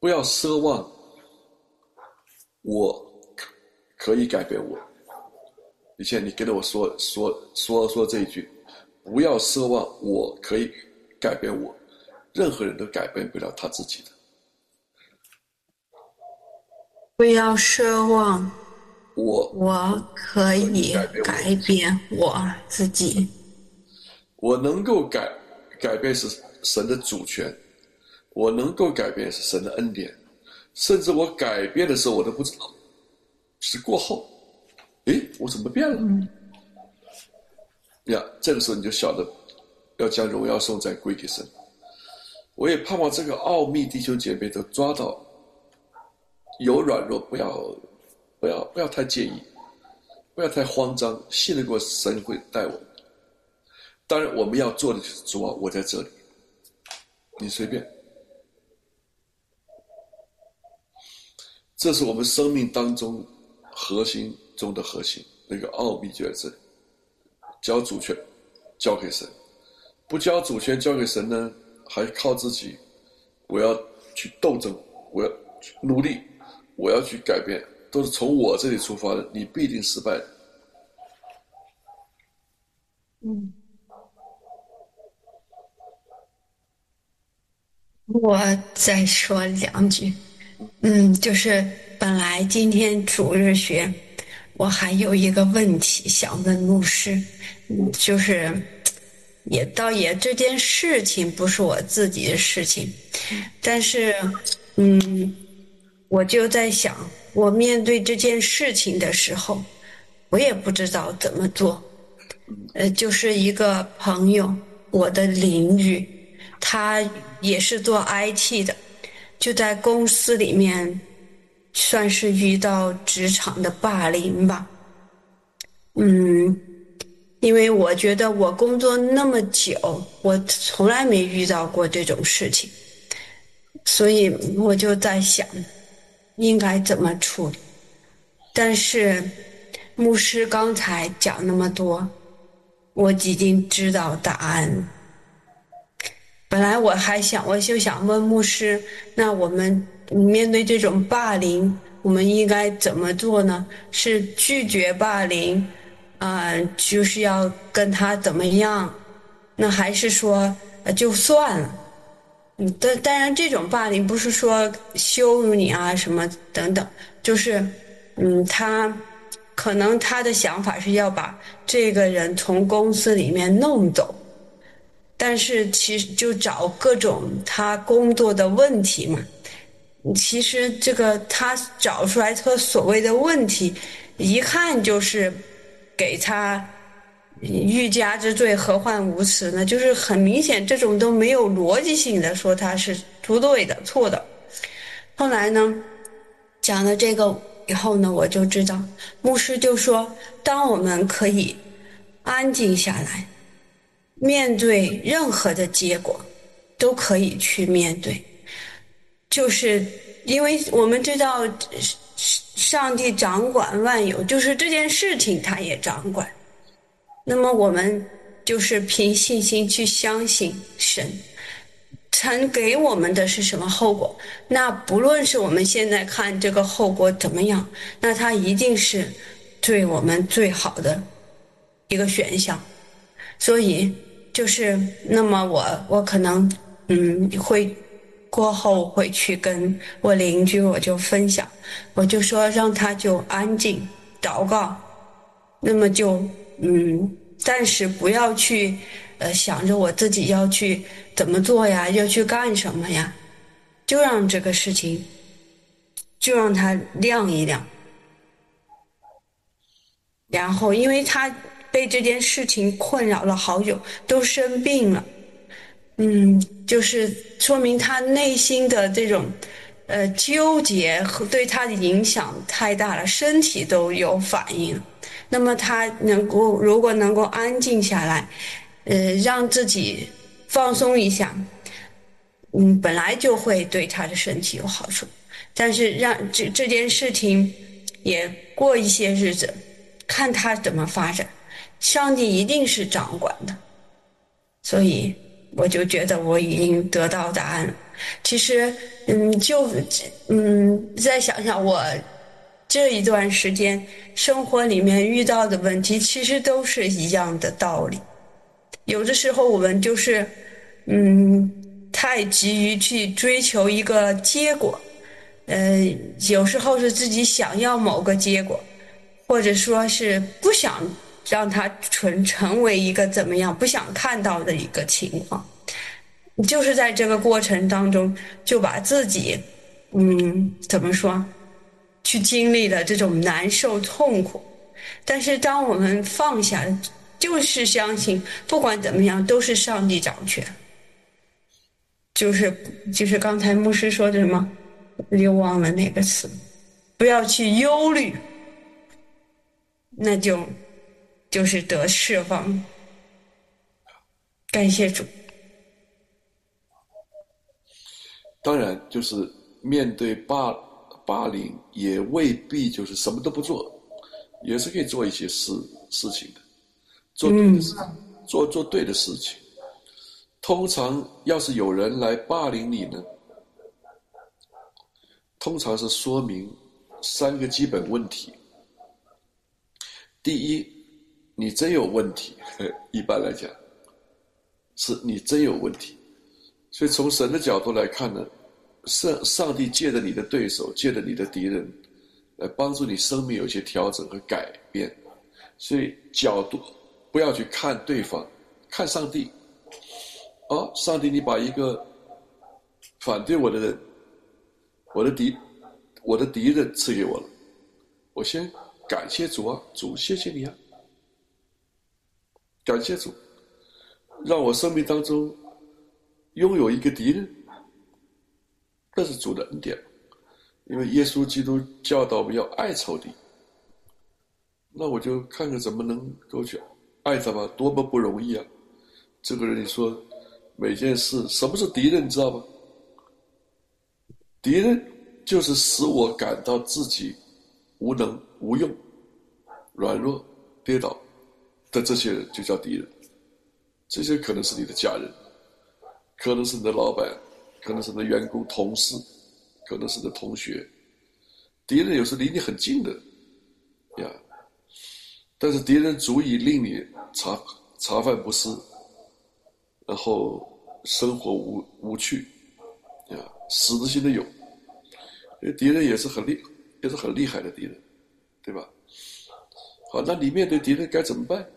不要奢望我可以改变我。以前你跟着我说这一句，不要奢望我可以改变我，任何人都改变不了他自己的。 不要奢望我我可以改变我自己。 我能够改变是神的主权，我能够改变是神的恩典，甚至我改变的时候我都不知道，是过后，诶，我怎么变了？呀，这个时候你就晓得要将荣耀颂赞归给神。我也盼望这个奥秘弟兄姐妹都抓到，有软弱不要太介意，不要太慌张，信得过神会带我们。当然我们要做的就是主啊，我在这里，你随便。这是我们生命当中核心中的核心，那个奥秘就在这里。交主权交给神，不交主权交给神呢，还靠自己，我要去斗争，我要去努力，我要去改变，都是从我这里出发的，你必定失败的。 我再说两句。就是本来今天主日学，我还有一个问题想问牧师。就是也这件事情不是我自己的事情，但是我就在想，我面对这件事情的时候，我也不知道怎么做。就是一个朋友，我的邻居，他也是做 IT 的，就在公司里面算是遇到职场的霸凌吧。嗯，因为我觉得我工作那么久，我从来没遇到过这种事情，所以我就在想应该怎么处理。但是牧师刚才讲那么多，我已经知道答案。本来我就想问牧师，那我们面对这种霸凌，我们应该怎么做呢？是拒绝霸凌，就是要跟他怎么样？那还是说就算了？当然，这种霸凌不是说羞辱你啊什么等等，就是他可能他的想法是要把这个人从公司里面弄走。但是其实就找各种他工作的问题嘛。其实这个他找出来他所谓的问题，一看就是给他欲加之罪，何患无辞呢？就是很明显，这种都没有逻辑性的说他是不对的、错的。后来呢，讲了这个以后呢，我就知道，牧师就说，当我们可以安静下来，面对任何的结果，都可以去面对。就是因为我们知道上帝掌管万有，就是这件事情他也掌管。那么我们就是凭信心去相信神，神给我们的是什么后果？那不论是我们现在看这个后果怎么样，那它一定是对我们最好的一个选项。所以就是那么我可能会过后会去跟我邻居我就分享，我就说让他就安静祷告。那么就暂时不要去想着我自己要去怎么做呀，要去干什么呀，就让这个事情就让它亮一亮。然后因为他被这件事情困扰了好久，都生病了。就是说明他内心的这种纠结和对他的影响太大了，身体都有反应。那么他如果能够安静下来，让自己放松一下，本来就会对他的身体有好处。但是让这件事情也过一些日子，看他怎么发展，上帝一定是掌管的。所以我就觉得我已经得到答案了。 其实，再想想我这一段时间生活里面遇到的问题，其实都是一样的道理。有的时候我们就是，嗯，太急于去追求一个结果，呃，有时候是自己想要某个结果，或者说是不想让它成为一个怎么样，不想看到的一个情况。就是在这个过程当中，就把自己，怎么说，去经历了这种难受痛苦。但是当我们放下，就是相信，不管怎么样，都是上帝掌权。就是刚才牧师说的什么，又忘了那个词，不要去忧虑，那就是得释放。感谢主。 当然，就是面对霸凌，也未必就是什么都不做，也是可以做一些事情的，做对的事，做对的事情。通常，要是有人来霸凌你呢，通常是说明三个基本问题。第一，你真有问题，一般来讲，是你真有问题。所以从神的角度来看呢，上帝借着你的对手，借着你的敌人，来帮助你生命有一些调整和改变。所以角度不要去看对方，看上帝。上帝，你把一个反对我的人，我的敌人赐给我了，我先感谢主啊，主谢谢你啊，感谢主，让我生命当中拥有一个敌人，这是主的恩典。因为耶稣基督教导我们要爱仇敌，那我就看看怎么能够去爱他吧，多么不容易啊！这个人你说每件事，什么是敌人，你知道吗？敌人就是使我感到自己无能、无用、软弱、跌倒的这些人，就叫敌人。这些可能是你的家人，可能是你的老板，可能是你的员工、同事，可能是你的同学。敌人有时离你很近的呀，但是敌人足以令你茶饭不思，然后生活无趣呀，死的心都有。敌人也是很厉害的敌人，对吧？好，那你面对敌人该怎么办？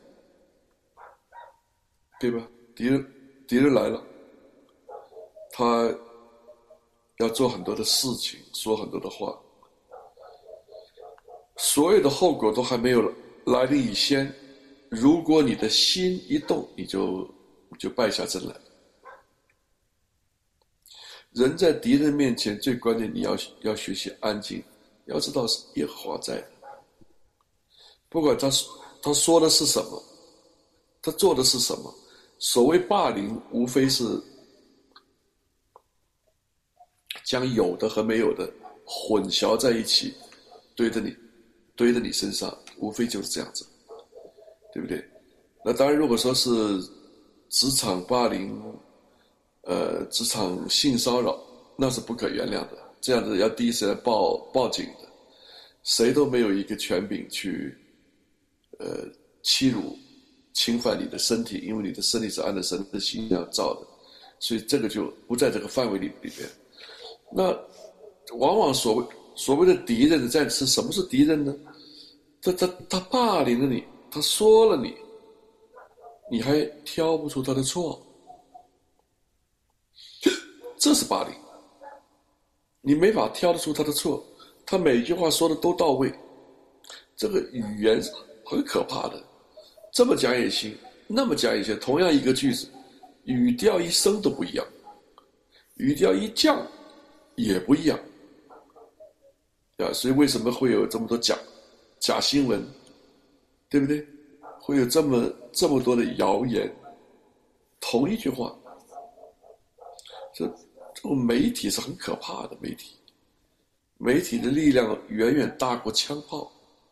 对吧？敌人来了，他要做很多的事情，说很多的话，所有的后果都还没有来临以前，如果你的心一动，你就败下阵来。人在敌人面前最关键，你要学习安静，要知道是耶和华在的。不管他说的是什么，他做的是什么，所谓霸凌，无非是将有的和没有的混淆在一起，堆在你身上，无非就是这样子，对不对？那当然，如果说是职场霸凌，职场性骚扰，那是不可原谅的，这样子要第一时间报警的。谁都没有一个权柄去欺辱、侵犯你的身体，因为你的身体是按照神的形象造的，所以这个就不在这个范围里边。那往往所谓的敌人在是什么是敌人呢？他霸凌了你，他说了你，你还挑不出他的错，这是霸凌。你没法挑得出他的错，他每一句话说的都到位，这个语言很可怕的，这么讲也行，那么讲也行，同样一个句子，语调一升都不一样，语调一降也不一样，所以为什么会有这么多假新闻，对不对？会有这么多的谣言，同一句话，这种媒体是很可怕的，媒体的力量远远大过枪炮，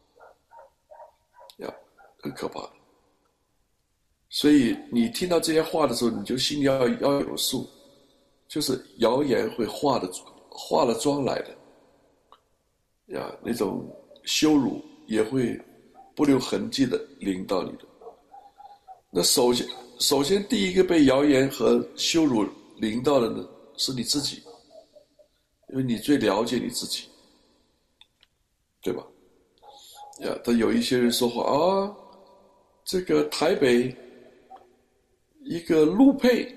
很可怕的。所以你听到这些话的时候，你就心里要有数， 就是谣言会化了妆来的呀，那种羞辱也会不留痕迹的临到你的。那首先第一个被谣言和羞辱临到的呢，是你自己，因为你最了解你自己，对吧？呀，他有一些人说话啊，这个台北一个陆配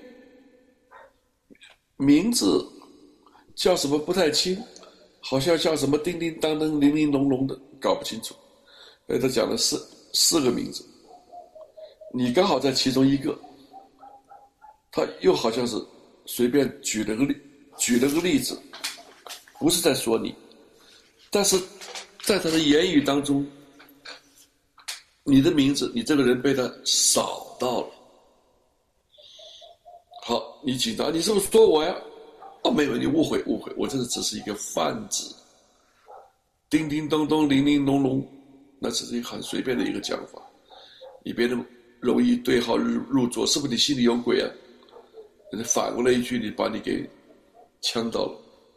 名字叫什么不太清，好像叫什么叮叮当当、零零珑珑的，搞不清楚。他讲了四个名字，你刚好在其中一个，他又好像是随便举了个例子，不是在说你，但是在他的言语当中，你的名字，你这个人被他扫到了。好，你紧张，你是不是说我呀？哦，没有，你误会，我这只是一个泛指，叮叮咚咚，零零珑珑，那只是一个很随便的一个讲法，你别那么容易对号入座，是不是你心里有鬼啊？反过来一句，你把你给呛到了。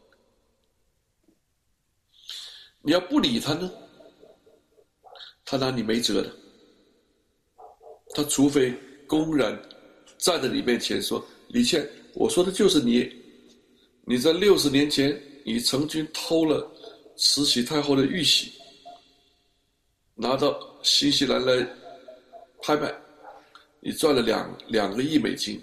你要不理他呢，他拿你没辙的。他除非公然站在你面前说：“李倩，我说的就是你，你在60年前，你曾经偷了慈禧太后的玉玺，拿到新西兰来拍卖，你赚了2个亿美金。”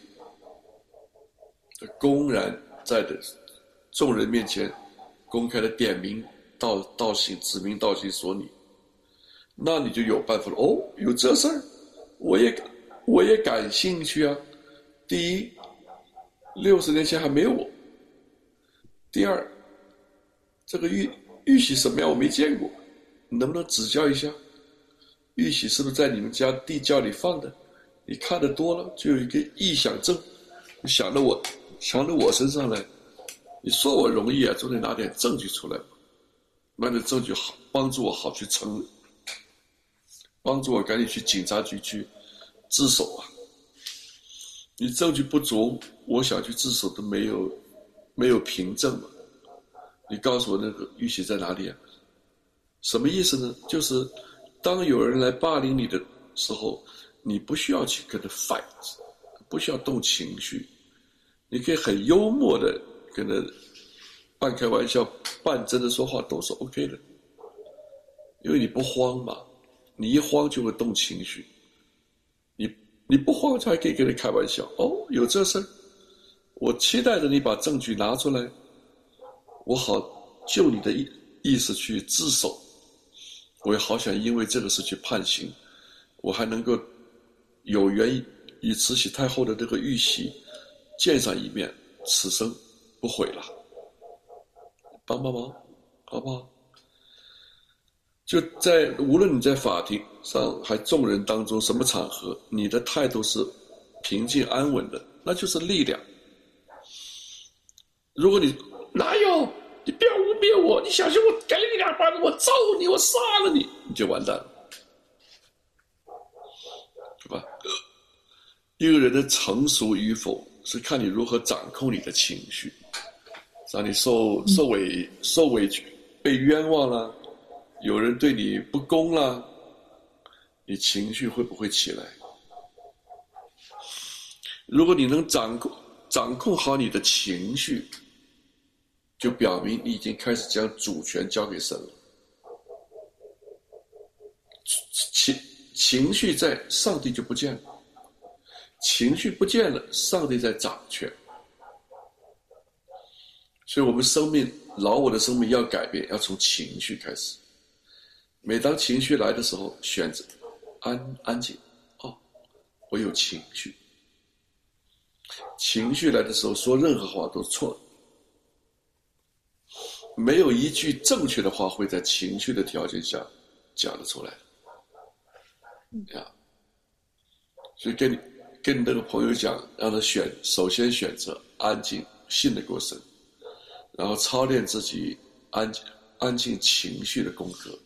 公然在众人面前公开的点名道姓，指名道姓说你，那你就有办法了。哦，有这事儿，我也感兴趣啊。第一，60年前还没有我；第二，这个玉玺什么样我没见过，你能不能指教一下？玉玺是不是在你们家地窖里放的？你看得多了，就有一个臆想症，想到我身上来，你说我容易啊，总得拿点证据出来，拿点证据好帮助我好去承认，帮助我赶紧去警察局去自首啊！你证据不足，我想去自首都没有凭证嘛。你告诉我那个玉玺在哪里啊？什么意思呢？就是当有人来霸凌你的时候，你不需要去跟他 fight， 不需要动情绪。你可以很幽默的跟他半开玩笑半真的说话，都是 OK 的，因为你不慌嘛，你一慌就会动情绪，你不慌才可以跟他开玩笑。哦，有这事儿，我期待着你把证据拿出来，我好就你的意思去自首，我也好想因为这个事去判刑，我还能够有缘与慈禧太后的这个玉玺见上一面，此生不悔了，帮帮忙，好不好？就在无论你在法庭上还众人当中什么场合，你的态度是平静安稳的，那就是力量。如果你哪有，你不要污蔑我，你小心我给你2巴掌，我揍你，我杀了你，你就完蛋了，对吧？一个人的成熟与否是看你如何掌控你的情绪，让你受委屈，被冤枉了，有人对你不公了，你情绪会不会起来？如果你能掌控好你的情绪，就表明你已经开始将主权交给神了。情绪在，上帝就不见了。情绪不见了，上帝在掌权。所以我们老我的生命要改变，要从情绪开始。每当情绪来的时候，选择安静。哦，我有情绪。情绪来的时候，说任何话都错了。没有一句正确的话会在情绪的条件下讲得出来呀。所以跟你那个朋友讲，让他首先选择安静，信得过神，然后操练自己安静情绪的功课。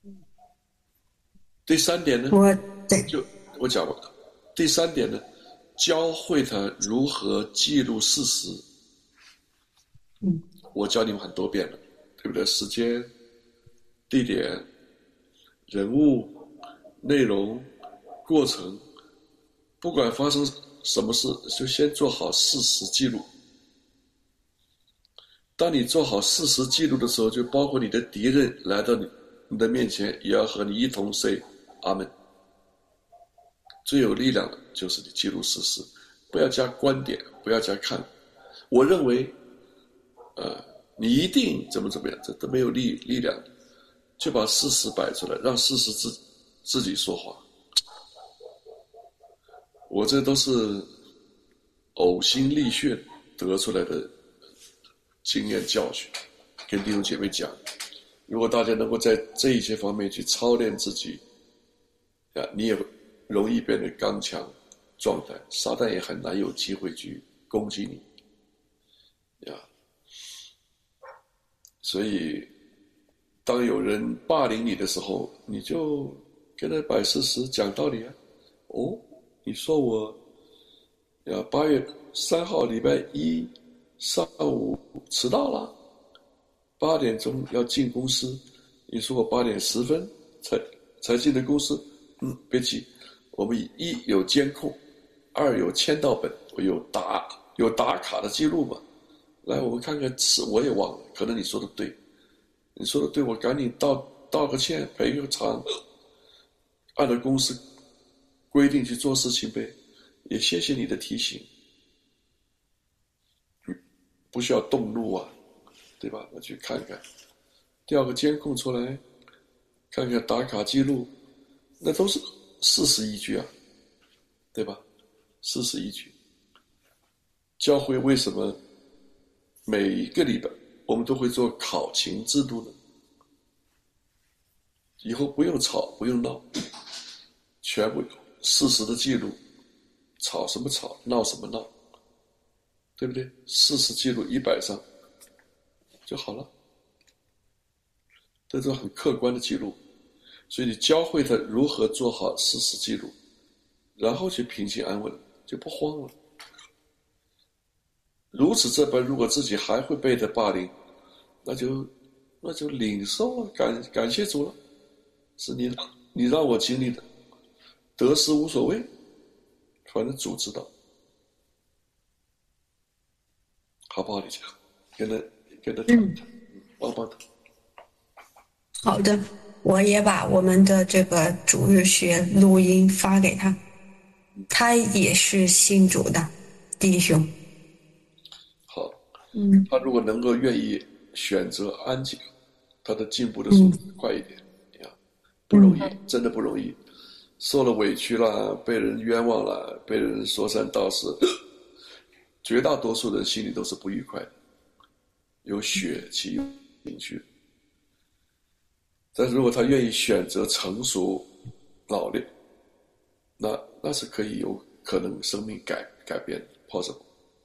第3点呢，我讲完了。第3点呢， 教会他如何记录事实。我教你们很多遍了，对不对？时间、地点、人物、内容、过程，不管发生什么事，就先做好事实记录。当你做好事实记录的时候，就包括你的敌人来到你的面前，也要和你一同 say 阿门。最有力量的就是你记录事实，不要加观点，不要加看。我认为，你一定怎么样，这都没有力量的，就把事实摆出来，让事实自己说话。我这都是呕心沥血得出来的经验教训，跟弟兄姐妹讲，如果大家能够在这一些方面去操练自己，你也容易变得刚强壮胆，撒旦也很难有机会去攻击你，所以当有人霸凌你的时候，你就跟他摆事实讲道理啊。你说我8月3号礼拜一上午迟到了，8点钟要进公司，你说我8点10分才进的公司，别急，我们一有监控，2有签到本，我有打卡的记录嘛。来，我们看看我也忘了，可能你说的对，我赶紧道个歉，赔个偿，按照公司规定去做事情呗。也谢谢你的提醒，不需要动怒啊，对吧？我去看看，调个监控出来，看看打卡记录，那都是事实依据啊，对吧？事实依据。教会为什么每一个礼拜我们都会做考勤制度呢？以后不用吵，不用闹，全部事实的记录，吵什么吵，闹什么闹，对不对？事实记录100张就好了，这是很客观的记录。所以你教会他如何做好事实记录，然后去平静安稳，就不慌了。如此这般，如果自己还会被他霸凌，那就领受了，感谢主了，是你让我经历的，得失无所谓，反正主知道，好不好？你讲，跟他谈谈，帮帮他。 好的，我也把我们的这个主日学录音发给他，他也是信主的弟兄。 好，他如果能够愿意选择安静，他的进步的速度快一点，不容易，真的不容易。受了委屈了，被人冤枉了，被人说三道四，绝大多数人心里都是不愉快的，有血气，有情绪。但是如果他愿意选择成熟老练，那是可以有可能生命改变的 possible。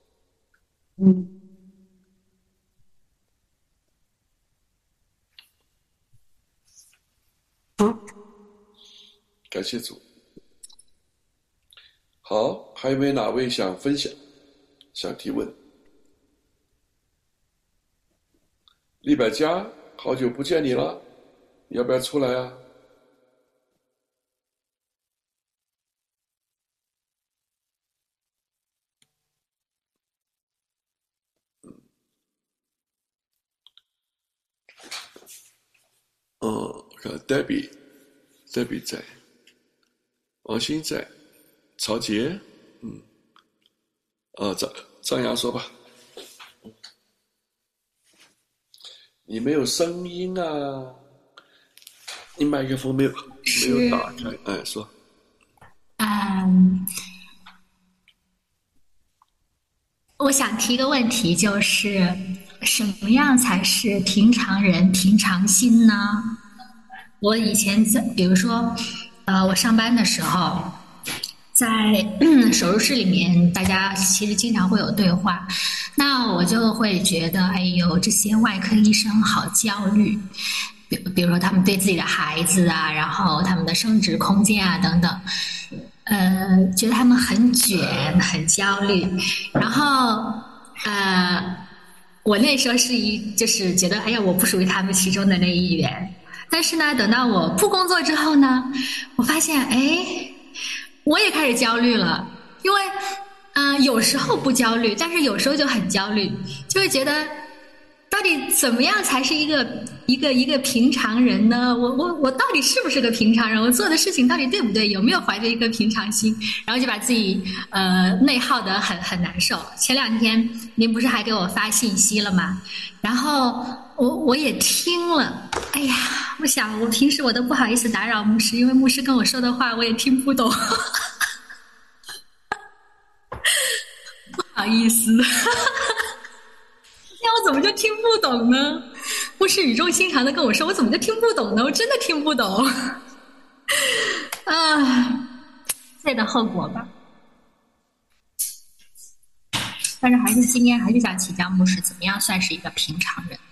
好， 感谢主。好，还有没有哪位想分享、想提问？利百加，好久不见你了，要不要出来啊？我看 Debbie 在，王鑫在，曹杰，张扬说吧。你没有声音啊，你麦克风没有打开，说。 我想提个问题，就是什么样才是平常人平常心呢？我以前比如说，我上班的时候，在手术室里面，大家其实经常会有对话，那我就会觉得，哎呦，这些外科医生好焦虑，比如说他们对自己的孩子啊，然后他们的生殖空间啊等等。 觉得他们很卷，很焦虑，然后我那时候就是觉得，哎呀，我不属于他们其中的那一员。但是呢，等到我不工作之后呢，我发现，哎，我也开始焦虑了，因为，有时候不焦虑，但是有时候就很焦虑，就会觉得，到底怎么样才是一个平常人呢？我到底是不是个平常人？我做的事情到底对不对？有没有怀着一个平常心？然后就把自己内耗得很难受。前两天您不是还给我发信息了吗？然后我也听了，哎呀，我想我平时我都不好意思打扰牧师，因为牧师跟我说的话我也听不懂，不好意思。那我怎么就听不懂呢？牧师语重心长的跟我说，我怎么就听不懂呢？我真的听不懂。啊，罪的后果吧。但是今天还是想请教牧师，怎么样算是一个平常人？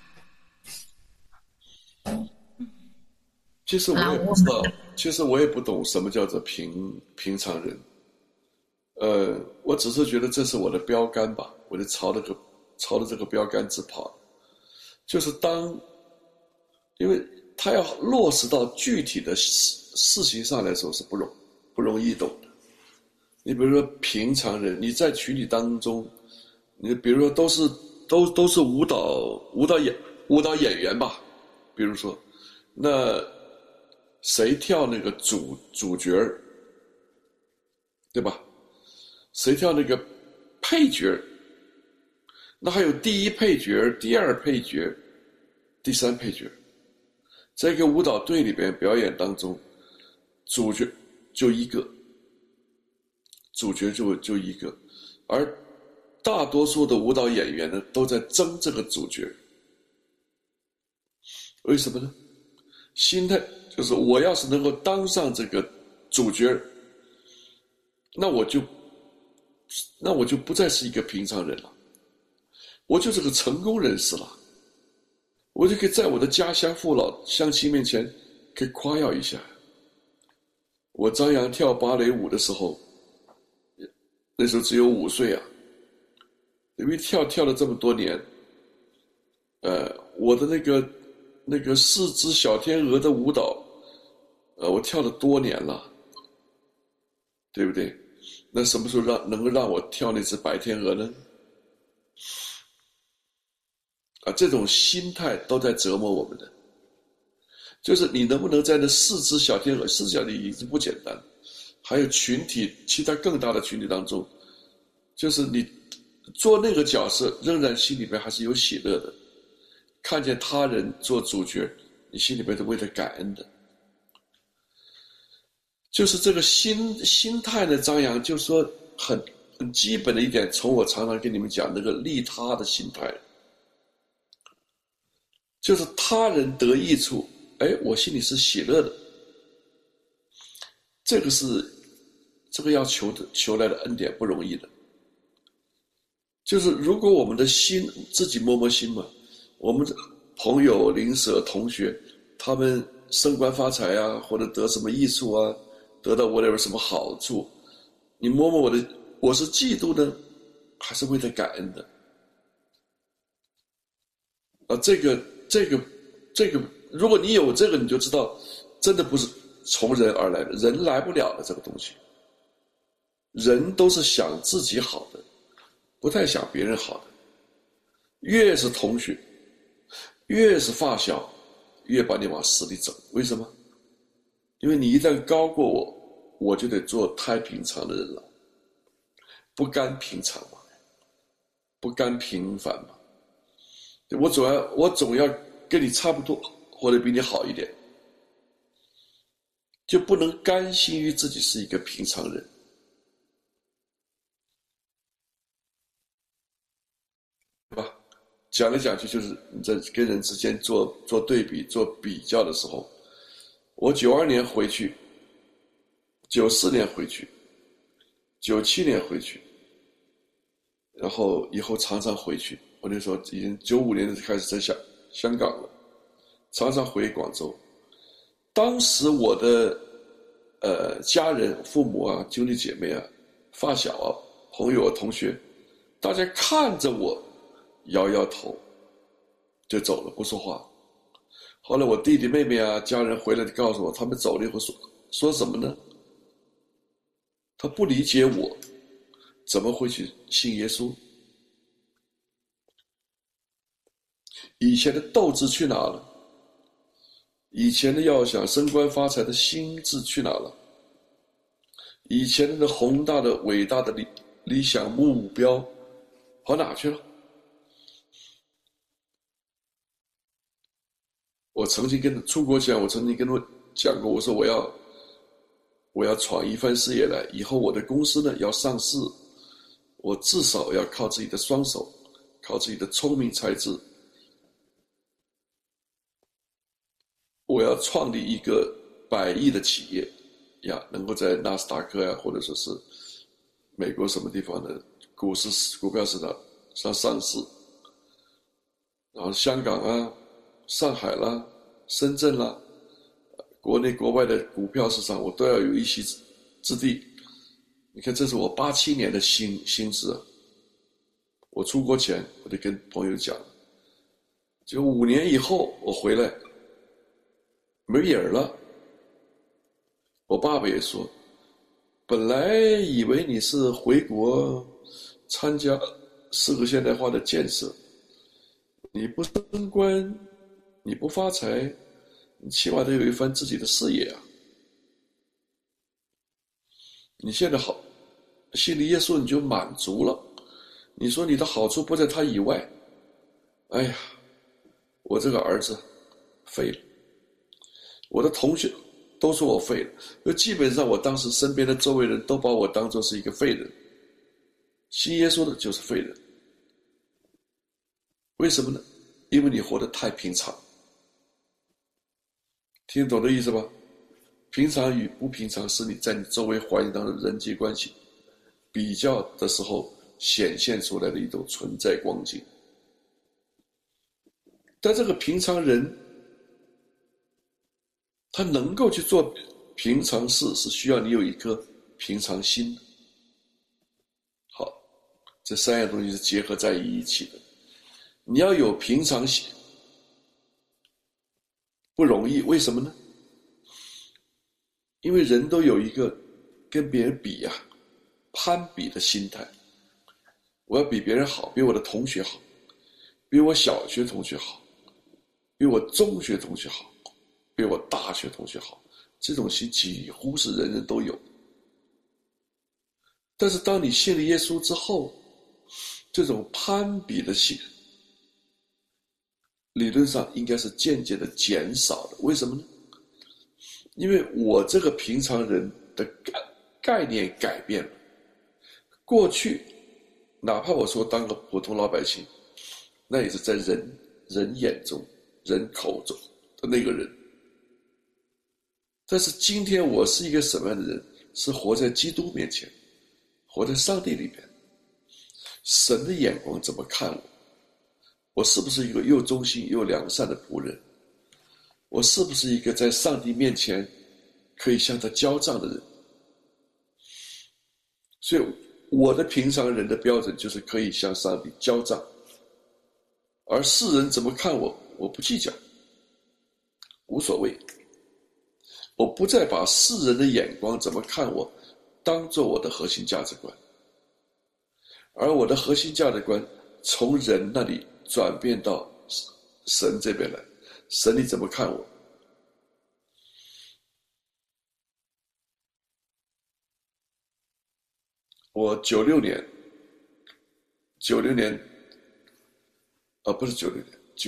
其实我也不知道，其实我也不懂什么叫做平常人。我只是觉得这是我的标杆吧，我就朝着这个标杆直跑。就是因为他要落实到具体的事情上来说是不容易懂的。你比如说平常人，你在群体当中，你比如说都是舞蹈演员吧，比如说，那谁跳那个主角儿，对吧？谁跳那个配角儿？那还有第一配角、第二配角、第三配角。在一个舞蹈队里边表演当中，主角就一个，而大多数的舞蹈演员呢，都在争这个主角。为什么呢？心态就是我要是能够当上这个主角，那我就不再是一个平常人了，我就是个成功人士了，我就可以在我的家乡父老乡亲面前可以夸耀一下。我张扬跳芭蕾舞的时候，那时候只有5岁啊，因为跳了这么多年，我的那个4只小天鹅的舞蹈，我跳了多年了，对不对？那什么时候能够让我跳那只白天鹅呢？这种心态都在折磨我们的。就是你能不能在那4只小天鹅，4只小天鹅已经不简单，还有群体其他更大的群体当中，就是你做那个角色，仍然心里边还是有喜乐的。看见他人做主角，你心里边是为了感恩的。就是这个心态呢，张扬就说很基本的一点，从我常常跟你们讲那个利他的心态，就是他人得益处，我心里是喜乐的。这个要求来的恩典不容易的。就是如果我们的心自己摸摸心嘛，我们的朋友、邻舍、同学，他们升官发财啊，或者得什么益处啊，得到whatever什么好处，你摸摸我是嫉妒呢，还是为了感恩的？这个，如果你有这个，你就知道，真的不是从人而来的，人来不了的这个东西。人都是想自己好的，不太想别人好的。越是同学，越是发小，越把你往死里整。为什么？因为你一旦高过我，我就得做太平常的人了，不甘平常嘛，不甘平凡嘛。我总要跟你差不多，或者比你好一点，就不能甘心于自己是一个平常人。讲来讲去就是你在跟人之间做对比、做比较的时候，我92年回去，94年回去，97年回去，然后以后常常回去。我那时候已经95年就开始在香港了，常常回广州。当时我的家人、父母啊、兄弟姐妹啊、发小啊、朋友啊、同学，大家看着我，摇摇头，就走了，不说话。后来我弟弟妹妹啊、家人回来就告诉我，他们走了以后说什么呢？他不理解我，怎么会去信耶稣？以前的斗志去哪了？以前的要想升官发财的心智去哪了？以前的那宏大的伟大的理想目标跑哪去了？我曾经出国前，我曾经跟他讲过，我说我要闯一番事业来，以后我的公司呢要上市，我至少要靠自己的双手，靠自己的聪明才智，我要创立一个100亿的企业呀，能够在纳斯达克呀，或者说是美国什么地方的股票市场上上市，然后香港啊、上海啦、深圳啦，国内国外的股票市场我都要有一席之地。你看，这是我87年的心智啊！我出国前我就跟朋友讲，就5年以后我回来没影儿了。我爸爸也说，本来以为你是回国参加4个现代化的建设，你不升官，你不发财，你起码得有一番自己的事业啊！你现在好，信了耶稣你就满足了。你说你的好处不在他以外，哎呀，我这个儿子废了，我的同学都说我废了，就基本上我当时身边的周围人都把我当作是一个废人，信耶稣的就是废人。为什么呢？因为你活得太平常。听懂的意思吧？平常与不平常是你在你周围环境当中的人际关系比较的时候显现出来的一种存在光景。但这个平常人他能够去做平常事，是需要你有一颗平常心的。好，这3样东西是结合在一起的。你要有平常心不容易，为什么呢？因为人都有一个跟别人比啊、攀比的心态。我要比别人好，比我的同学好，比我小学同学好，比我中学同学好，比我大学同学好，这种心几乎是人人都有。但是当你信了耶稣之后，这种攀比的心理论上应该是渐渐的减少的。为什么呢？因为我这个平常人的概念改变了。过去哪怕我说当个普通老百姓，那也是在人眼中、人口中的那个人。但是今天我是一个什么样的人？是活在基督面前，活在上帝里面。神的眼光怎么看我？我是不是一个又忠心又良善的仆人？我是不是一个在上帝面前可以向他交账的人？所以我的平常人的标准就是可以向上帝交账，而世人怎么看我，我不计较，无所谓。我不再把世人的眼光怎么看我当做我的核心价值观，而我的核心价值观从人那里转变到神这边来。神你怎么看我？我96年不是96年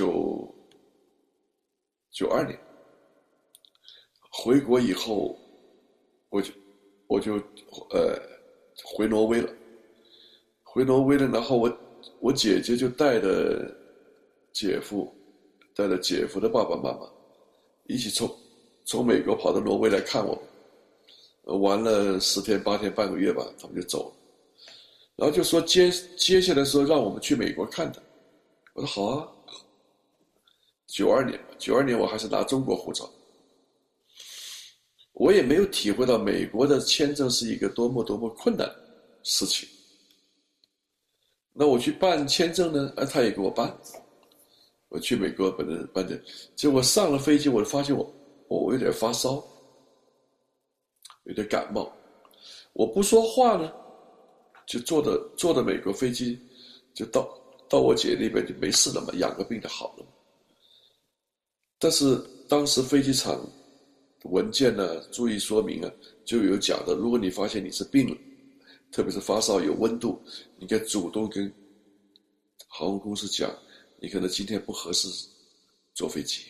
，92年回国以后，我就回挪威了，然后我姐姐就带着姐夫的爸爸妈妈一起从美国跑到挪威来看我们，玩了10天8天半个月吧，他们就走了。然后就说接下来说让我们去美国看他，我说好啊。92年我还是拿中国护照。 我也没有体会到美国的签证是一个多么多么困难的事情。那我去办签证呢，他也给我办。我去美国本来办的，结果上了飞机，我发现我有点发烧，有点感冒。我不说话呢，就坐的美国飞机，就到我姐那边就没事了嘛，养个病就好了。但是当时飞机场文件呢，注意说明啊，就有讲的，如果你发现你是病了，特别是发烧有温度，你该主动跟航空公司讲，你可能今天不合适坐飞机。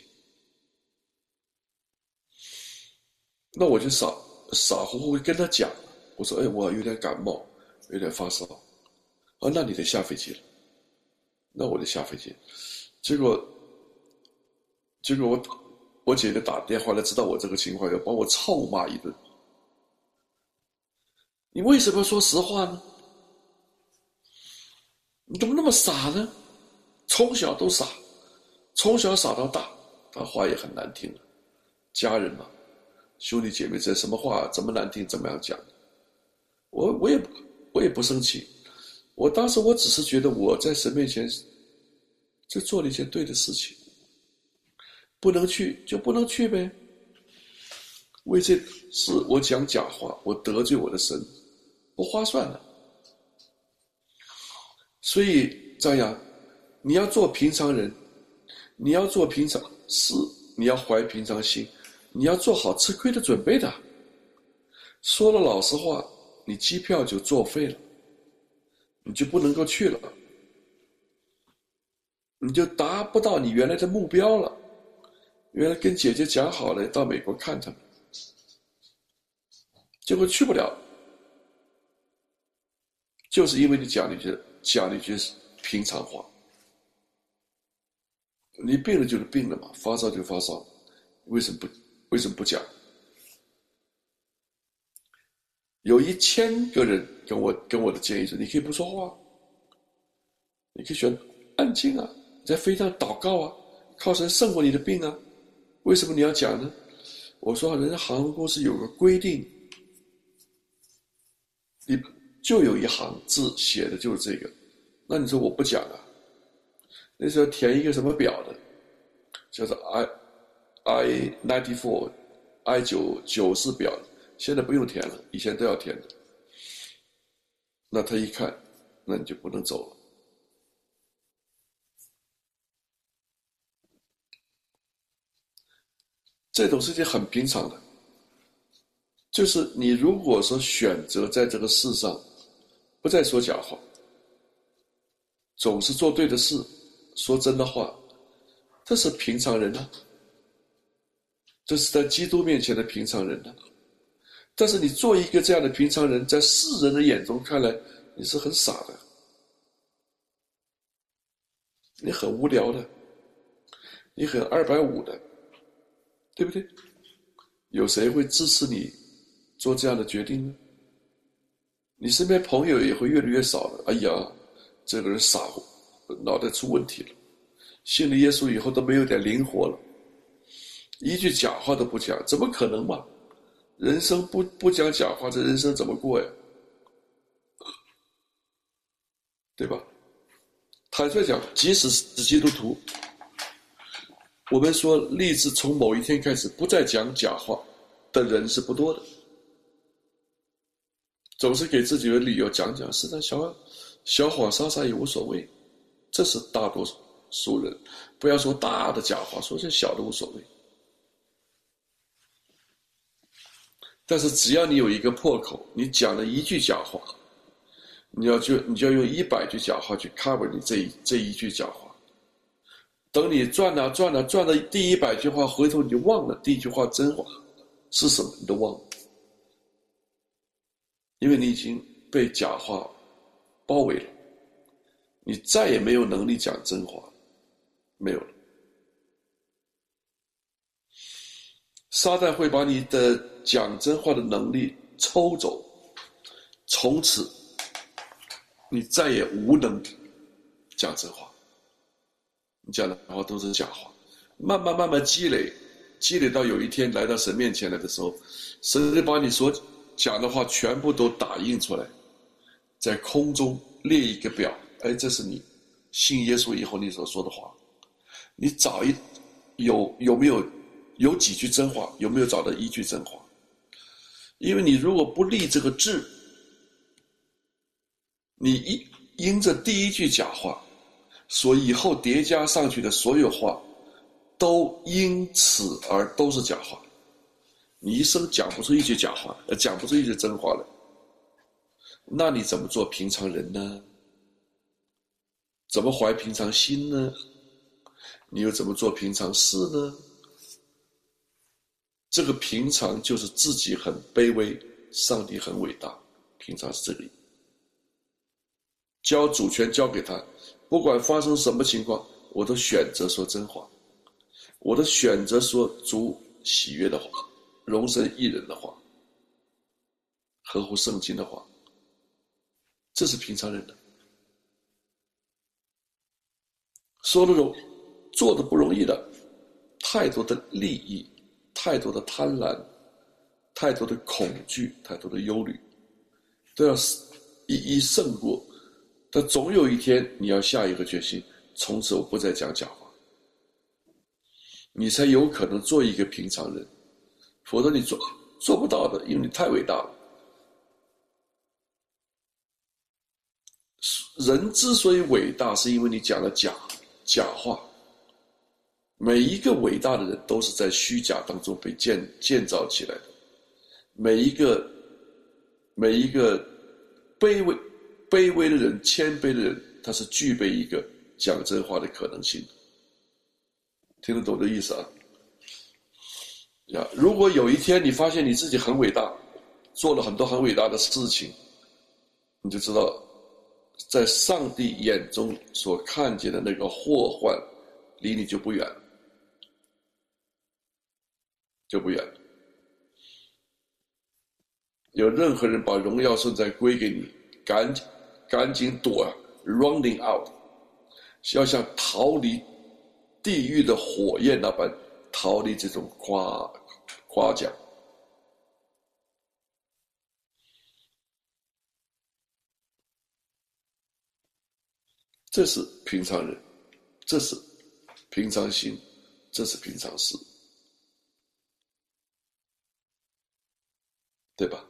那我就傻乎乎跟他讲，我说我有点感冒，有点发烧。那你得下飞机了。那我得下飞机。结果我姐就打电话来，知道我这个情况，要把我臭骂一顿。你为什么要说实话呢？你怎么那么傻呢？从小都傻，从小傻到大。他话也很难听，家人嘛，兄弟姐妹这什么话怎么难听怎么样讲。我也不生气，当时我只是觉得我在神面前就做了一件对的事情，不能去就不能去呗。为这事我讲假话，我得罪我的神，不划算的。所以张扬，你要做平常人，你要做平常事，你要怀平常心，你要做好吃亏的准备的。说了老实话，你机票就作废了，你就不能够去了，你就达不到你原来的目标了。原来跟姐姐讲好了到美国看他们，结果去不了，就是因为你讲了一句平常话。你病了就是病了嘛，发烧就发烧，为什么不讲？有1000个人跟我的建议说，你可以不说话，你可以选安静啊，你在飞机上祷告啊，靠神胜过你的病啊，为什么你要讲呢？我说人家航空公司有个规定，你就有一行字写的就是这个，那你说我不讲啊？那时候填一个什么表的，叫做 I-94 I-94表，现在不用填了，以前都要填的。那他一看，那你就不能走了。这种事情很平常的，就是你如果说选择在这个世上不再说假话，总是做对的事，说真的话，这是平常人啊，这是在基督面前的平常人啊。但是你做一个这样的平常人，在世人的眼中看来，你是很傻的，你很无聊的，你很250的，对不对？有谁会支持你做这样的决定呢？你身边朋友也会越来越少了。哎呀，这个人傻乎，脑袋出问题了，信了耶稣以后都没有点灵活了，一句假话都不讲，怎么可能嘛？人生不讲假话，这人生怎么过呀？对吧？坦率讲，即使是基督徒，我们说立志从某一天开始不再讲假话的人是不多的，总是给自己的理由讲，是那小谎撒撒也无所谓，这是大多数人。不要说大的假话，说些小的无所谓。但是只要你有一个破口，你讲了一句假话，你就要用100句假话去 cover 你这一句假话。等你转了第100句话，回头你就忘了第一句话真话是什么，你都忘了，因为你已经被假话包围了，你再也没有能力讲真话，没有了。撒旦会把你的讲真话的能力抽走，从此你再也无能讲真话，你讲的话都是假话，慢慢积累， 积累到有一天来到神面前来的时候，神就把你所讲的话全部都打印出来，在空中列一个表，哎，这是你信耶稣以后你所说的话，你找有没有几句真话，有没有找到一句真话？因为你如果不立这个志，你因着第一句假话，所以后叠加上去的所有话，都因此而都是假话。你一生讲不出一句假话，讲不出一句真话来，那你怎么做平常人呢？怎么怀平常心呢？你又怎么做平常事呢？这个平常就是自己很卑微，上帝很伟大，平常是这里。交主权交给他，不管发生什么情况，我都选择说真话，我都选择说主喜悦的话，容身一人的话，合乎圣经的话，这是平常人的。说的容易，做的不容易的，太多的利益，太多的贪婪，太多的恐惧，太多的忧虑，都要一一胜过。但总有一天你要下一个决心，从此我不再讲假话，你才有可能做一个平常人，否则你做不到的，因为你太伟大了。人之所以伟大，是因为你讲了假话。每一个伟大的人都是在虚假当中被建造起来的，每一个卑微的人，谦卑的人，他是具备一个讲真话的可能性的。听得懂这意思啊？如果有一天你发现你自己很伟大，做了很多很伟大的事情，你就知道在上帝眼中所看见的那个祸患离你就不远了，就不远了。有任何人把荣耀颂赞归给你，赶紧躲running out， 要像逃离地狱的火焰那般逃离这种夸奖。这是平常人，这是平常心，这是平常事，对吧？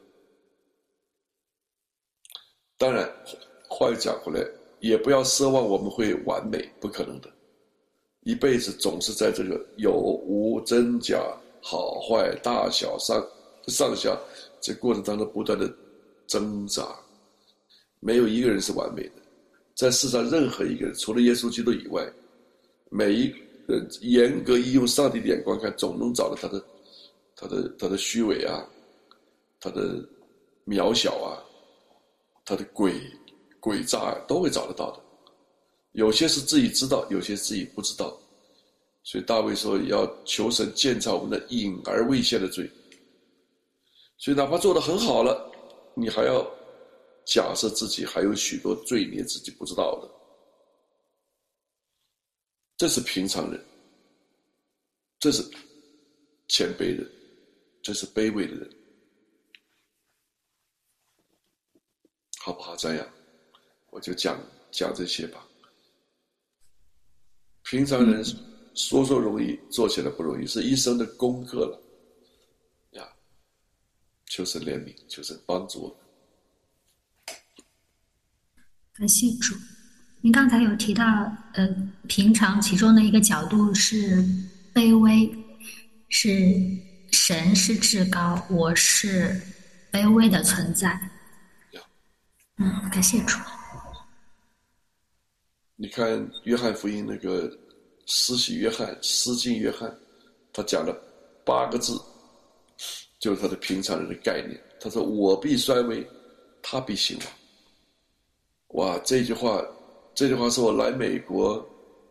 当然话又讲回来，也不要奢望我们会完美，不可能的。一辈子总是在这个有无真假好坏大小上下这过程当中不断的挣扎，没有一个人是完美的。在世上任何一个人，除了耶稣基督以外，每一个人严格一用上帝的眼光看，总能找到他的虚伪啊，他的渺小啊，他的诡诈啊，都会找得到的。有些是自己知道，有些自己不知道。所以大卫说要求神鉴察我们的隐而未现的罪。所以哪怕做得很好了，你还要假设自己还有许多罪孽自己不知道的。这是平常人，这是谦卑人，这是卑微的人，好不好？这样我就讲这些吧。平常人说容易，做起来不容易，是一生的功课了呀。求神怜悯，求神帮助我们。 感谢主。您刚才有提到，平常其中的一个角度是卑微，是神是至高，我是卑微的存在。感谢主。 你看约翰福音那个施洗约翰、施浸约翰，他讲了8个字，就是他的平常人的概念。他说：“我必衰微，他必兴旺。”哇，这句话是我来美国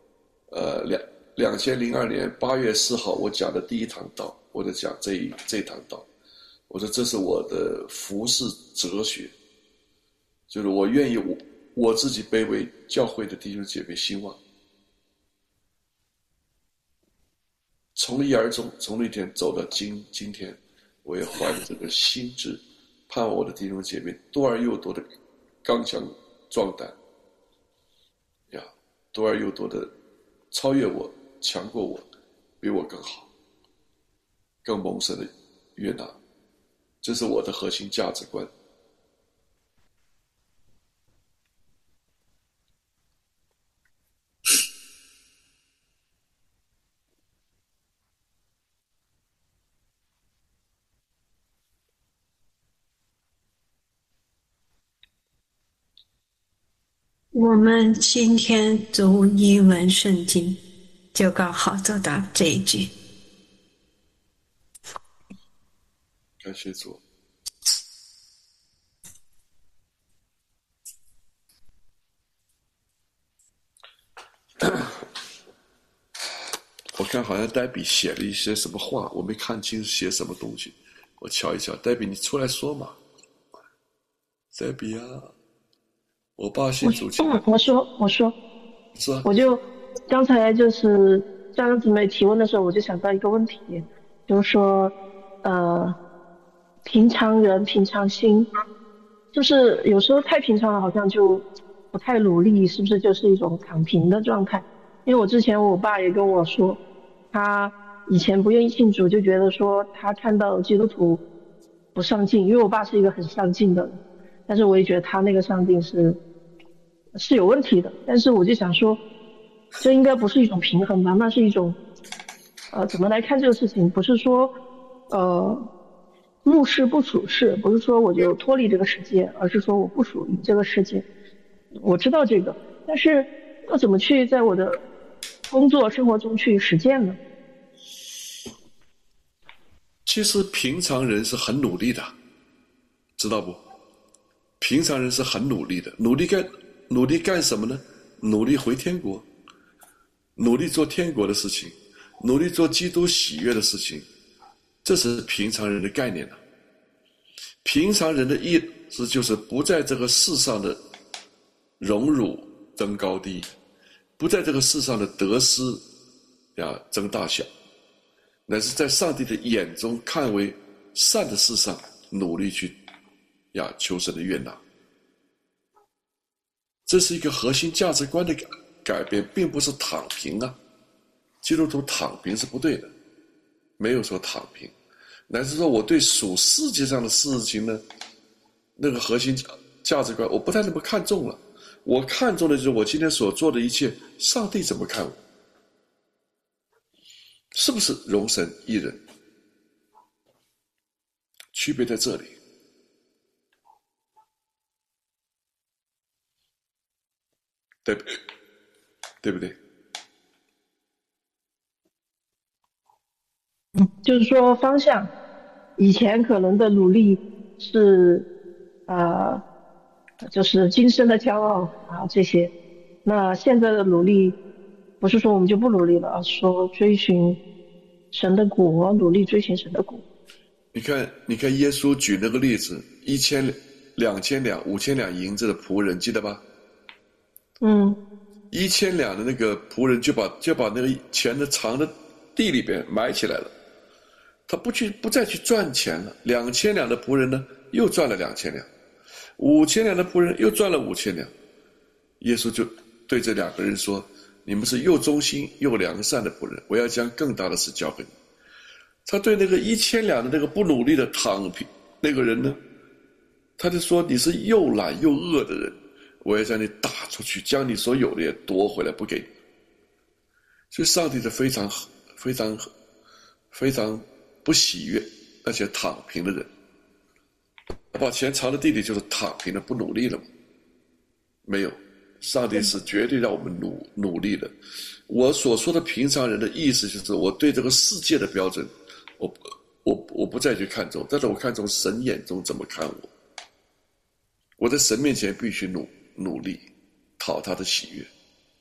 ，2002年8月4号我讲的第一堂道，我在讲这堂道。我说这是我的服事哲学，就是我愿意我自己卑微，教会的弟兄姐妹兴旺。 从一而终，从那天走到今天，我也怀着这个心志，盼望我的弟兄姐妹多而又多的刚强壮胆呀，多而又多的超越我，强过我，比我更好，更蒙神的悦纳，这是我的核心价值观。 我们今天读英文圣经，就刚好走到这一句。 感谢主。我看好像黛比写了一些什么话，我没看清写什么东西，我瞧一瞧。黛比，你出来说嘛。黛比啊，我爸信主前， 我说， 是啊， 我就刚才就是这样姊妹提问的时候，我就想到一个问题，就是说，平常人平常心，就是有时候太平常了，好像就不太努力，是不是就是一种躺平的状态？因为我之前我爸也跟我说，他以前不愿意信主，就觉得说他看到基督徒不上进，因为我爸是一个很上进的人，但是我也觉得他那个上进是有问题的。但是我就想说，这应该不是一种平衡吧？那是一种怎么来看这个事情？不是说入世不属世，不是说我就脱离这个世界，而是说我不属于这个世界。我知道这个，但是要怎么去在我的工作生活中去实践呢？ 其实平常人是很努力的，知道不？平常人是很努力的，努力干什么呢？努力回天国，努力做天国的事情，努力做基督喜悦的事情，这是平常人的概念了。平常人的意思就是不在这个世上的荣辱争高低，不在这个世上的得失争大小，乃是在上帝的眼中看为善的事上努力去求神的悦纳。这是一个核心价值观的改变，并不是躺平啊。基督徒躺平是不对的，没有说躺平，乃是说我对属世界上的事情呢，那个核心价值观我不太那么看重了。我看重的就是我今天所做的一切，上帝怎么看我？是不是容神一人？区别在这里。对不对？ 就是说方向，以前可能的努力是就是今生的骄傲啊这些，那现在的努力不是说我们就不努力了，而是说追寻神的国，努力追寻神的国。 你看耶稣举那个例子，1000、2000两、5000两银子的仆人，记得吧？1000两的那个仆人就把那个钱的藏在地里边埋起来了，他不再去赚钱了。2000两的仆人呢，又赚了2000两，5000两的仆人又赚了5000两。耶稣就对这两个人说：“你们是又忠心又良善的仆人，我要将更大的事交给你。”他对那个1000两的那个不努力的躺平那个人呢，他就说：“你是又懒又恶的人。”我要将你打出去，将你所有的也夺回来，不给你。所以上帝是非常不喜悦那些躺平的人。把钱藏在地里就是躺平了，不努力了吗？没有，上帝是绝对让我们努力的。我所说的平常人的意思就是我对这个世界的标准，我不再去看重，但是我看重神眼中怎么看我。我在神面前必须努力讨他的喜悦。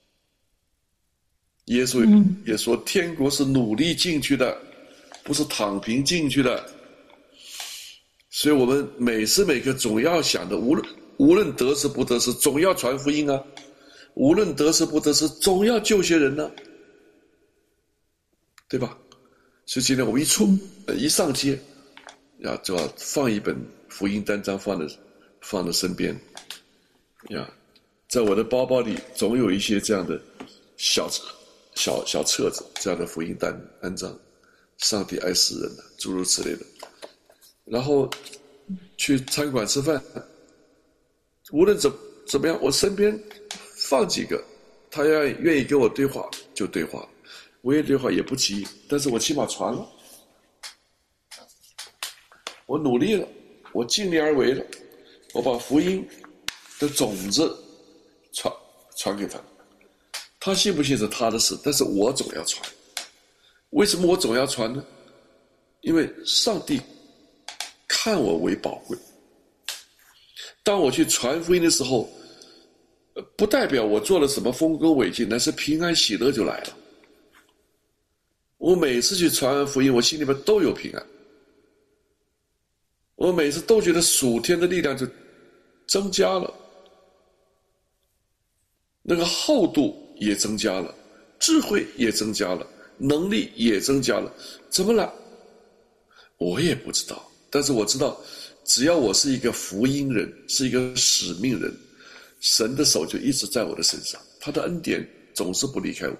耶稣也说，天国是努力进去的，不是躺平进去的。所以我们每时每刻总要想的，无论得失不得失，总要传福音啊；无论得失不得失，总要救些人呢，对吧？ 所以今天我们一上街，呀，就要放一本福音单张放在身边，呀，在我的包包里总有一些这样的小册子，这样的福音单张，上帝爱世人的，诸如此类的。然后去餐馆吃饭，无论怎么样，我身边放几个，他要愿意跟我对话就对话，不愿意对话也不急，但是我起码传了，我努力了，我尽力而为了，我把福音的种子传给他，他信不信是他的事，但是我总要传。为什么我总要传呢？因为上帝看我为宝贵。当我去传福音的时候，不代表我做了什么丰功伟绩，乃是平安喜乐就来了。我每次去传完福音，我心里面都有平安，我每次都觉得属天的力量就增加了，那个厚度也增加了，智慧也增加了，能力也增加了。怎么了？我也不知道，但是我知道，只要我是一个福音人，是一个使命人，神的手就一直在我的身上，他的恩典总是不离开我。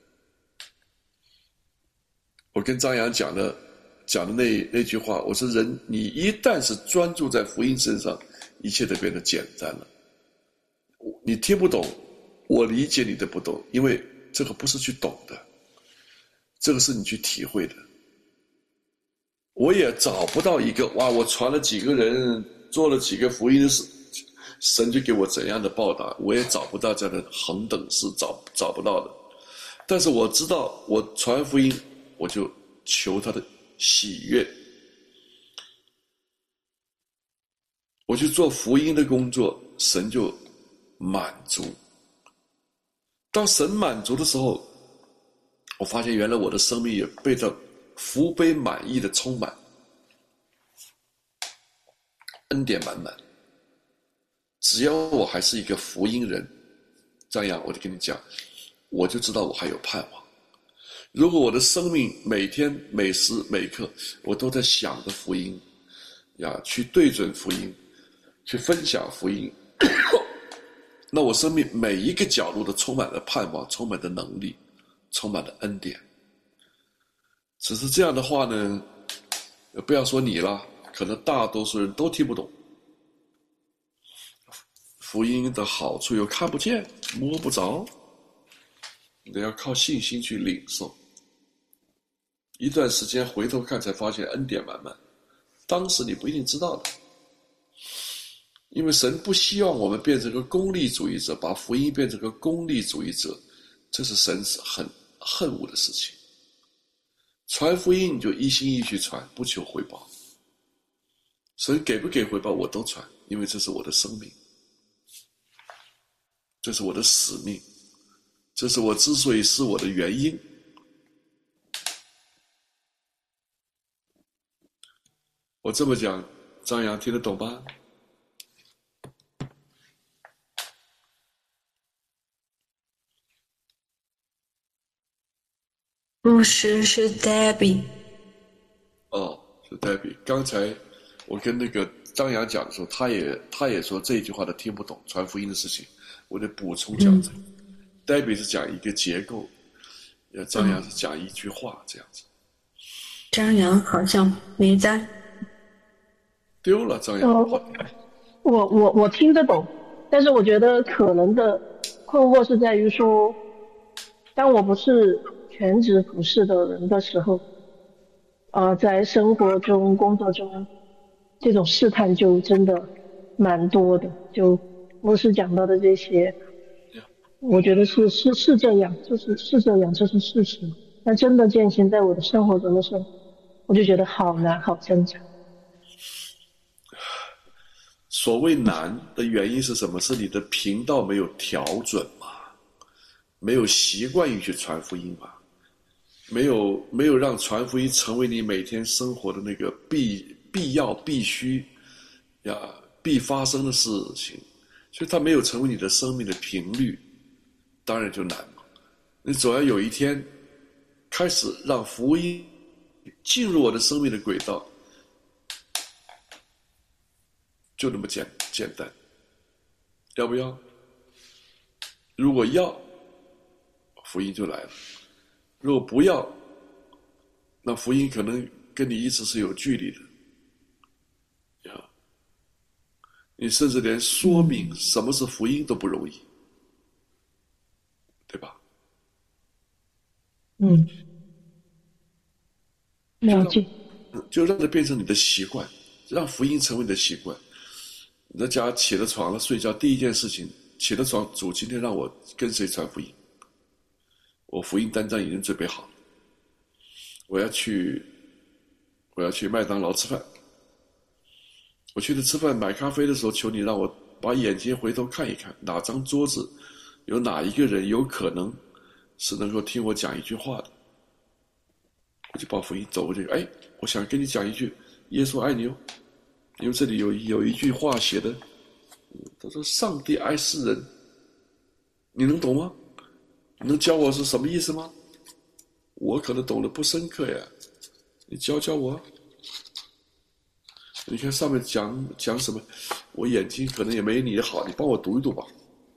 我跟张扬讲的那句话，我说人，你一旦是专注在福音身上，一切都变得简单了。你听不懂，我理解你的不懂，因为这个不是去懂的，这个是你去体会的。我也找不到一个我传了几个人，做了几个福音的事，神就给我怎样的报答，我也找不到这样的恒等式，找不到的。但是我知道，我传福音，我就求他的喜悦，我去做福音的工作，神就满足。当神满足的时候，我发现原来我的生命也被他福杯满溢的充满，恩典满满。只要我还是一个福音人，这样我就跟你讲，我就知道我还有盼望。如果我的生命每天每时每刻我都在想着福音呀，去对准福音，去分享福音，那我生命每一个角落都充满了盼望，充满了能力，充满了恩典。只是这样的话呢，不要说你了，可能大多数人都听不懂。福音的好处又看不见，摸不着，你要靠信心去领受。一段时间回头看才发现恩典满满，当时你不一定知道的。因为神不希望我们变成个功利主义者，把福音变成个功利主义者，这是神很恨恶的事情。传福音你就一心一意去传，不求回报。神给不给回报我都传，因为这是我的生命，这是我的使命，这是我之所以是我的原因。我这么讲，张扬听得懂吧？ 不是，是 Debbie。 哦，是 Debbie。刚才我跟那个张扬讲的时候，他也说这句话他听不懂传福音的事情，我得补充讲这个。Debbie 是讲一个结构，张扬是讲一句话这样子。 张扬好像没在。 丢了，张扬。 我听得懂，但是我觉得可能的困惑是在于说，当我不是全职服侍的人的时候，在生活中、工作中，这种试探就真的蛮多的。就牧师讲到的这些，我觉得是这样，是这样，这是事实。但真的践行在我的生活中的时候，我就觉得好难，好挣扎。 所谓难的原因是什么？是你的频道没有调准嘛？没有习惯于去传福音嘛？没有让传福音成为你每天生活的那个必要、必须呀、必发生的事情，所以它没有成为你的生命的频率，当然就难嘛。你总要有一天开始让福音进入我的生命的轨道，就那么简单。要不要？如果要，福音就来了；如果不要，那福音可能跟你一直是有距离的。你甚至连说明什么是福音都不容易，对吧？ 了解。 就让它变成你的习惯，让福音成为你的习惯。你在家起了床了，睡觉第一件事情，起了床，主今天让我跟谁传福音？我福音单张已经准备好了，我要去麦当劳吃饭。我去吃饭买咖啡的时候，求你让我把眼睛回头看一看，哪张桌子有哪一个人有可能是能够听我讲一句话的。我就把福音走过去，我想跟你讲一句，耶稣爱你哦。因为这里有一句话写的，他说上帝爱世人，你能懂吗？你能教我是什么意思吗？我可能懂得不深刻呀，你教我。你看上面讲什么，我眼睛可能也没你的好，你帮我读一读吧。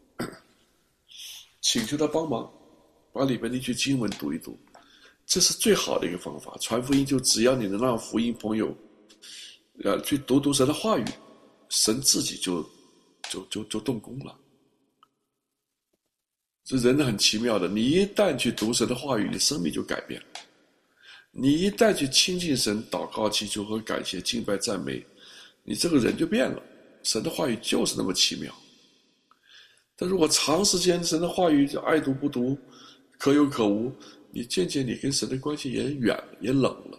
请求他帮忙，把里面那句经文读一读，这是最好的一个方法。传福音就只要你能让福音朋友去读神的话语，神自己就动工了。这人很奇妙的，你一旦去读神的话语，你生命就改变了。你一旦去亲近神，祷告祈求和感谢敬拜赞美，你这个人就变了。神的话语就是那么奇妙。但如果长时间神的话语就爱读不读，可有可无，你渐渐你跟神的关系也远了，也冷了。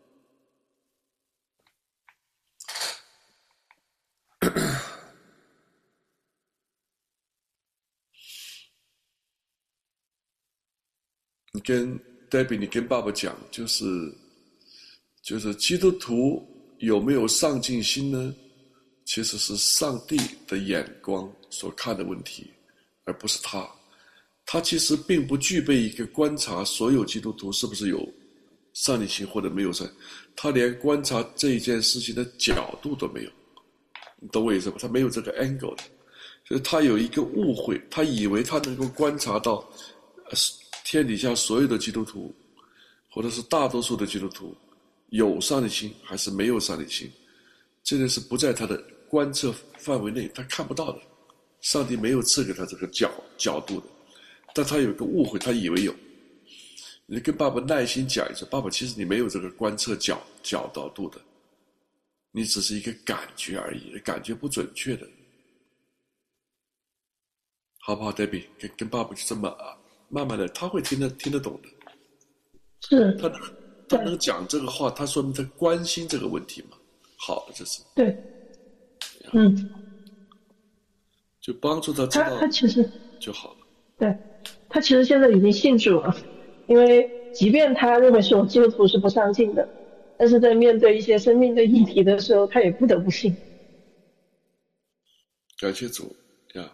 你跟 Debbie 你跟爸爸讲，就是基督徒有没有上进心呢？其实是上帝的眼光所看的问题，而不是他。他其实并不具备一个观察所有基督徒是不是有上进心或者没有上，他连观察这一件事情的角度都没有。你懂我意思吧？他没有这个 angle 的，就是他有一个误会，他以为他能够观察到天底下所有的基督徒，或者是大多数的基督徒有上帝心还是没有上帝心，这个是不在他的观测范围内，他看不到的。上帝没有赐给他这个角度的，但他有一个误会，他以为有。你跟爸爸耐心讲一下，爸爸其实你没有这个观测角度的，你只是一个感觉而已，感觉不准确的，好不好 ，Debbie？ 跟爸爸就这么慢慢的，他会听得懂的。 是， 他能讲这个话，他说明他关心这个问题嘛。好的，这是对， 就帮助他知道他其实就好了。 对，他其实现在已经信主了，因为即便他认为说基督徒是不上进的，但是在面对一些生命的议题的时候，他也不得不信。 感谢主呀！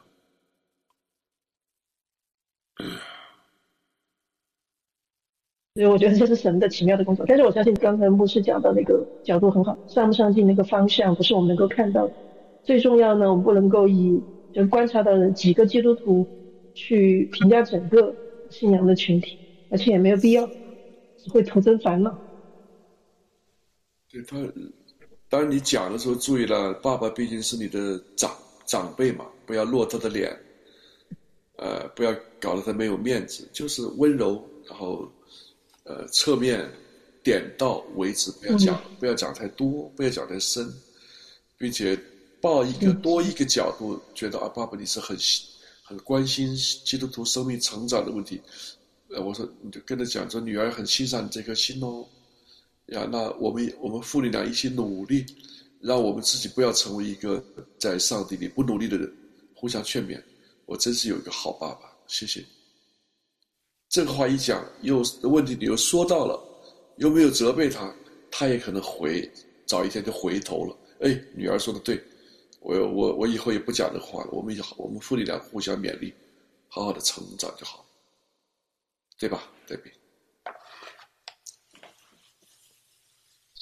所以我觉得这是神的奇妙的工作。但是我相信刚才牧师讲的那个角度很好，上不上进那个方向不是我们能够看到的。最重要呢，我们不能够就观察到的几个基督徒去评价整个信仰的群体，而且也没有必要，只会徒增烦恼。 对他，当然你讲的时候注意了，爸爸毕竟是你的长辈嘛，不要落他的脸，不要搞得他没有面子，就是温柔，然后侧面点到为止，不要讲太多，不要讲太深，并且抱多一个角度，觉得爸爸你是很关心基督徒生命成长的问题。我说你就跟他讲说，女儿很欣赏你这颗心哦。呀，那我们父女俩一起努力，让我们自己不要成为一个在上帝里不努力的人，互相劝勉。我真是有一个好爸爸，谢谢。这个话一讲，问题你又说到了，又没有责备他，他也可能早一天就回头了。女儿说的对，我以后也不讲这话了。我们父女俩互相勉励，好好的成长就好，对吧？对不对？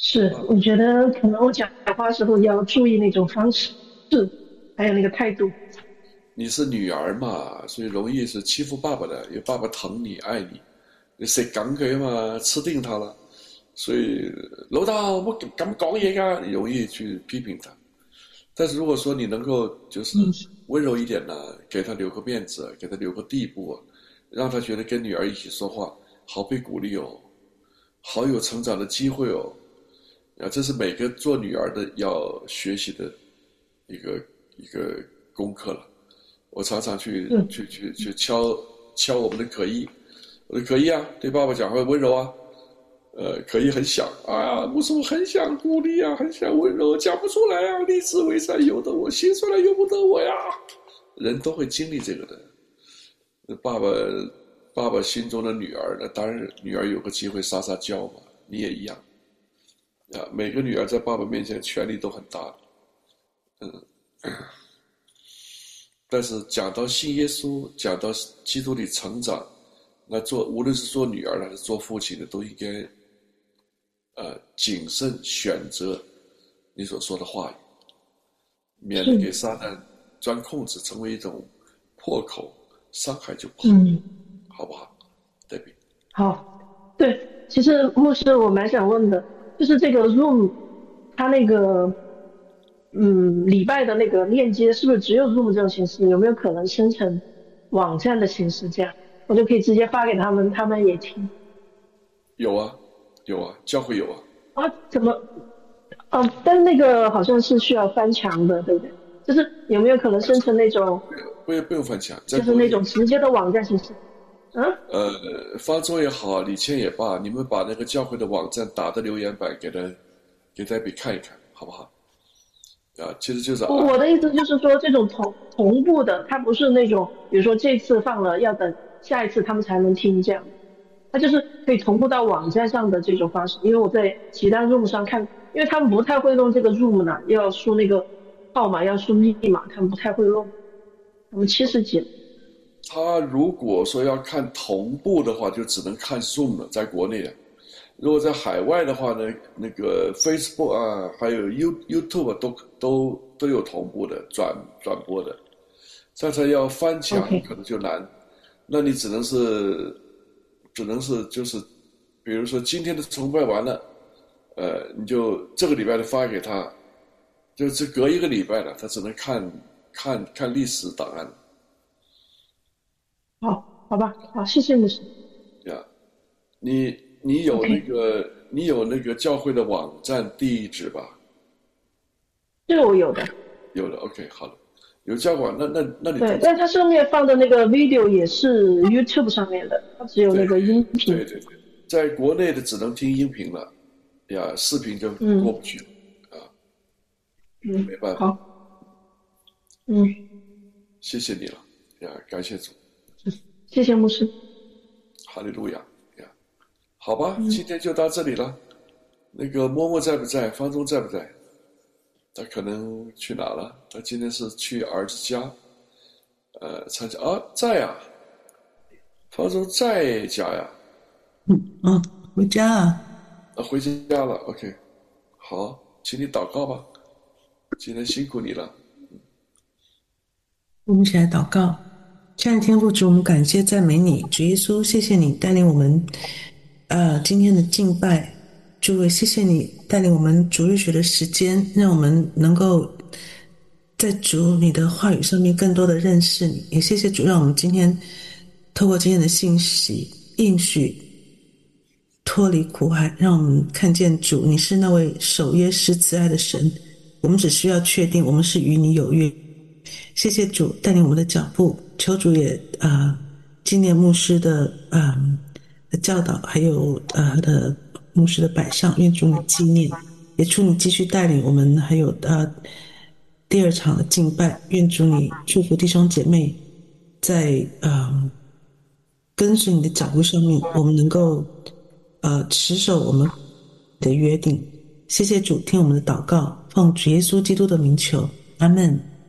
是，我觉得可能我讲话时候要注意那种方式，还有那个态度。 你是女儿嘛，所以容易是欺负爸爸的，因为爸爸疼你爱你，你食緊佢嘛，吃定他了，所以老豆我咁講嘢噶，你容易去批評他。但是如果说你能够就是温柔一点呢，给他留个面子，给他留个地步，让他觉得跟女儿一起说话好被鼓励哦，好有成长的机会哦，这是每个做女儿的要学习的一个功课了。我常常去敲我们的可依，我的可依啊，对爸爸讲话温柔啊，可依很想，哎呀，牧师我很想鼓励啊，很想温柔，讲不出来啊，立志为善由得我，行出来由不得我呀。人都会经历这个的。爸爸心中的女儿，那当然女儿有个机会撒撒娇嘛，你也一样啊。每个女儿在爸爸面前权力都很大的，但是讲到信耶稣，讲到基督里成长，那无论是做女儿还是做父亲的，都应该谨慎选择你所说的话语，免得给撒旦钻空子，成为一种破口，伤害就不好，好不好？对比好，对，其实牧师我蛮想问的，就是这个 Zoom 它那个礼拜的那个链接是不是只有 Zoom 这种形式？有没有可能生成网站的形式？这样我就可以直接发给他们，他们也听。 有啊，教会有啊。 啊，怎么？但是那个好像是需要翻墙的，对不对？就是有没有可能生成那种不用翻墙， 就是那种直接的网站形式？ 方舟也好，李谦也罢，你们把那个教会的网站打的留言板给代比看一看，好不好？其实就是我的意思就是说，这种同步的，它不是那种，比如说这次放了要等下一次他们才能听这样，它就是可以同步到网站上的这种方式。因为我在其他 Room 上看，因为他们不太会弄这个 Room 呢，要输那个号码，要输密码，他们不太会弄。他们70几了。 他如果说要看同步的话，就只能看 Zoom 了，在国内的。如果在海外的话呢，那个 Facebook 啊，还有 YouTube 都有同步的转播的。再才要翻墙可能就难，那你只能是就是，比如说今天的崇拜完了，你就这个礼拜的发给他，就是隔一个礼拜了，他只能看历史档案。 好吧，好，谢谢牧师。 呀，你有你有那个教会的网站地址吧？ 这个我有的。 有的 ，OK， 好的，有教管，那你对，但它上面放的那个 video 也是 YouTube 上面的，它只有那个音频。 对，在国内的只能听音频了，呀，视频就过不去了没办法。 好， 谢谢你了，呀，感谢主。 谢谢牧师。 哈利路亚呀！好吧，今天就到这里了。那个默默在不在？方中在不在？他可能去哪了？他今天是去儿子家，参加在呀。方中在家呀。 回家啊。 回家了。OK， 好，请你祷告吧。今天辛苦你了。 我们一起来祷告。亲爱的天父主，我们感谢赞美你，主耶稣，谢谢你带领我们今天的敬拜。主，谢谢你带领我们主日学的时间，让我们能够在主你的话语上面更多的认识你。也谢谢主，让我们今天透过今天的信息应许脱离苦海，让我们看见主你是那位守约施慈爱的神，我们只需要确定我们是与你有约。谢谢主带领我们的脚步，求主也纪念牧师的教导，还有的牧师的摆上，愿主你纪念，也求你继续带领我们，还有第二场的敬拜，愿主你祝福弟兄姐妹在跟随你的脚步上面，我们能够持守我们的约定。谢谢主，听我们的祷告，奉主耶稣基督的名求，阿们。